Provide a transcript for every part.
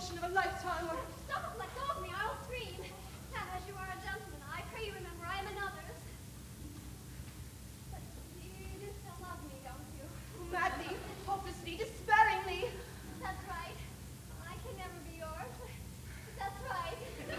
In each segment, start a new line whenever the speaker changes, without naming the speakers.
devotion of a lifetime.
Stop! Let go of me, I'll scream. Now, as you are a gentleman, I pray you remember I am another's. But you do still love me, don't you?
Madly, hopelessly, despairingly.
That's right. I can never be yours. That's right.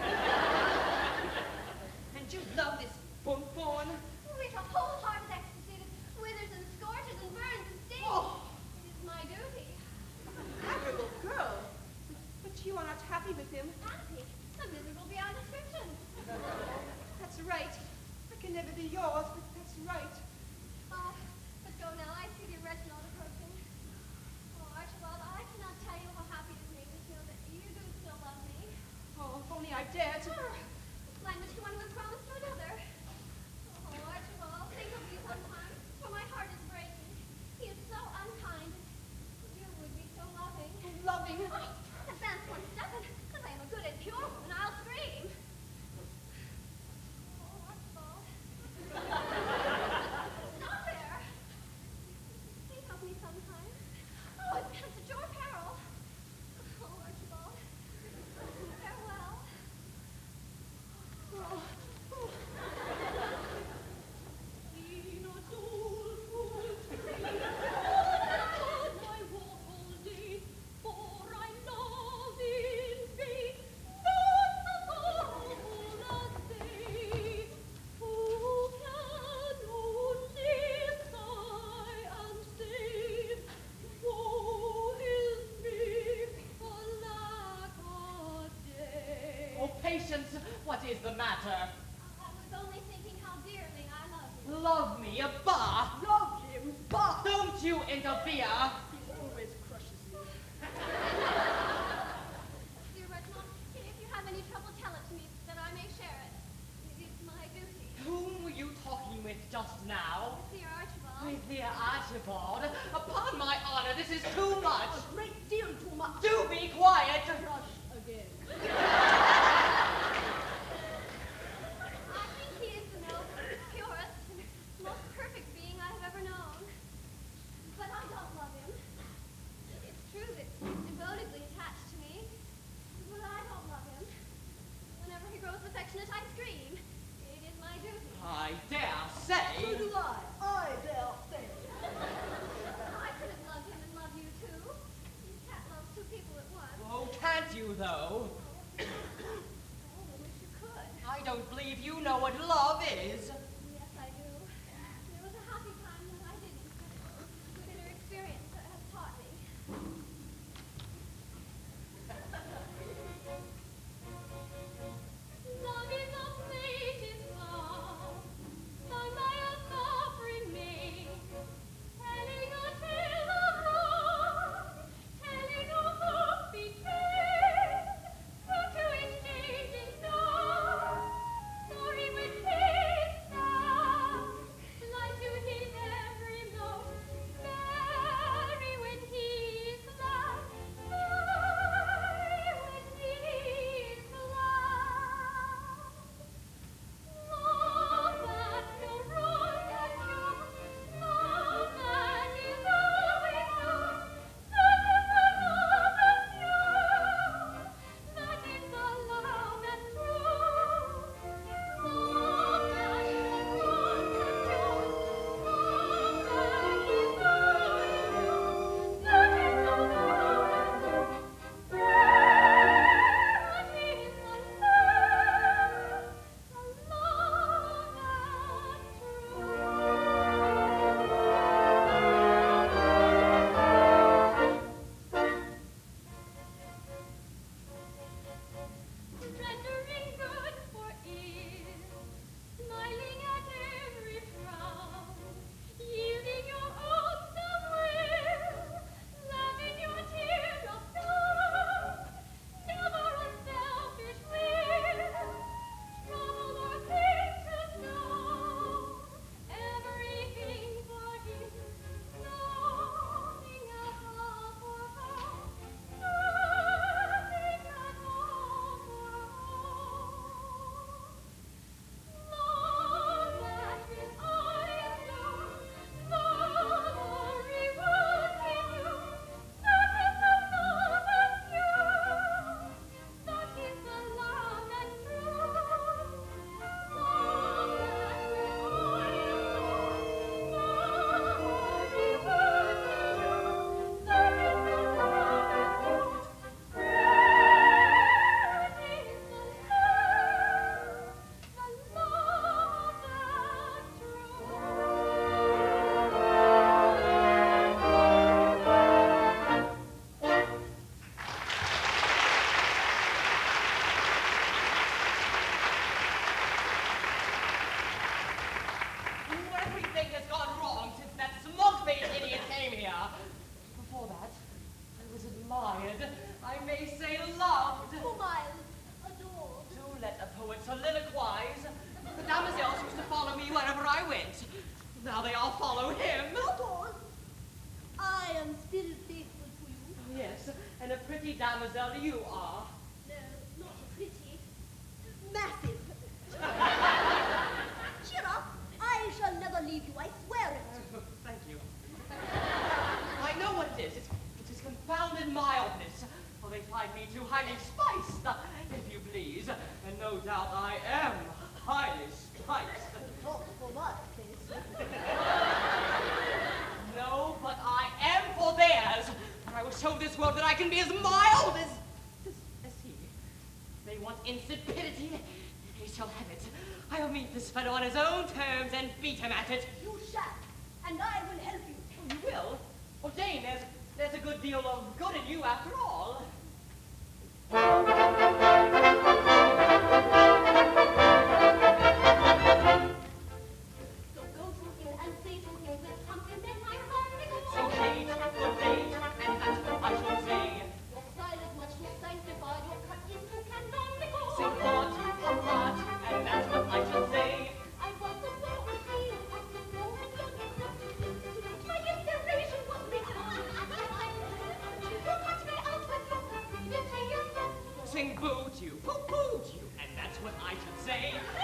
And you love this bonbon.
With a wholehearted ecstasy that withers and scorches and burns and stings.
Oh.
It is my duty.
Admirable girl. But you are not happy with him.
Happy? I'm miserable beyond description.
That's right. I can never be yours, but that's right.
Oh, but go now. I see the Reginald approaching. Oh, Archibald, I cannot tell you how happy it makes me to know that you do still love me.
Oh, if only I dared to.
Language to one who has promised to another. Oh, Archibald, think of me sometimes, for my heart is breaking. He is so unkind. You would be so loving.
Loving.
Oh, advance one step, and as I am a good and pure woman, I'll scream. Oh, Archibald. Stop there. Think of me sometimes. Oh, advance at your peril. Oh, Archibald. Farewell.
Oh, Patience, what is the matter?
I was only thinking how dearly I love you.
Love me, a bah!
Love him, bah!
Don't you interfere!
He always crushes me.
Dear Reginald, if you have any trouble, tell it to me, that I may share it. It is my duty.
Whom were you talking with just now?
Dear Archibald.
My dear Archibald, upon my honor, this is too much.
A great deal too much.
Do be quiet.
Crush again.
I think he is the noblest, purest, and most perfect being I have ever known. But I don't love him. It's true that he's devotedly attached to me, but I don't love him. Whenever he grows affectionate, I scream. It is my duty.
I dare say.
So do I. I dare say.
I couldn't love him and love you too. You can't love two people at once.
Oh, can't you, though?
Oh, I wish you could.
I don't believe you know what love is.
Yes, I do. There was a happy time when I didn't. But bitter experience has taught me. Love is a fleeting love, sung by a suffering maid, telling a tale of wrong, telling of hope betrayed, true to its changing song, story with peace
poet soliloquize. The damoiselles used to follow me wherever I went. Now they all follow him.
Not all. I am still faithful to you.
Oh, yes, and a pretty damoiselle you are.
No, not pretty. Massive. Cheer up. I shall never leave you, I swear it.
Thank you. I know what it is. It's his confounded mildness. Oh, they find me too highly spiced, if you please. And no doubt I am highly spiced.
Not for my taste.
No, but I am for theirs. And I will show this world that I can be as mild as he. They want insipidity. He shall have it. I'll meet this fellow on his own terms and beat him at it.
You shall, and I will help you.
Oh, you will? Well, Jane, there's a good deal of good in you after all.
So go to him and say to him that something that my heart
So Kate, good Kate, and that's what I shall say.
Your style is much too sanctified, your cut is too canonical.
Sing heart, and that's what I shall say.
I was the one who feel of the moment of your cut. My inspiration was behind. You cut me out with your beauty.
Sing boo to you, poo-poo to you, and that's what I should say.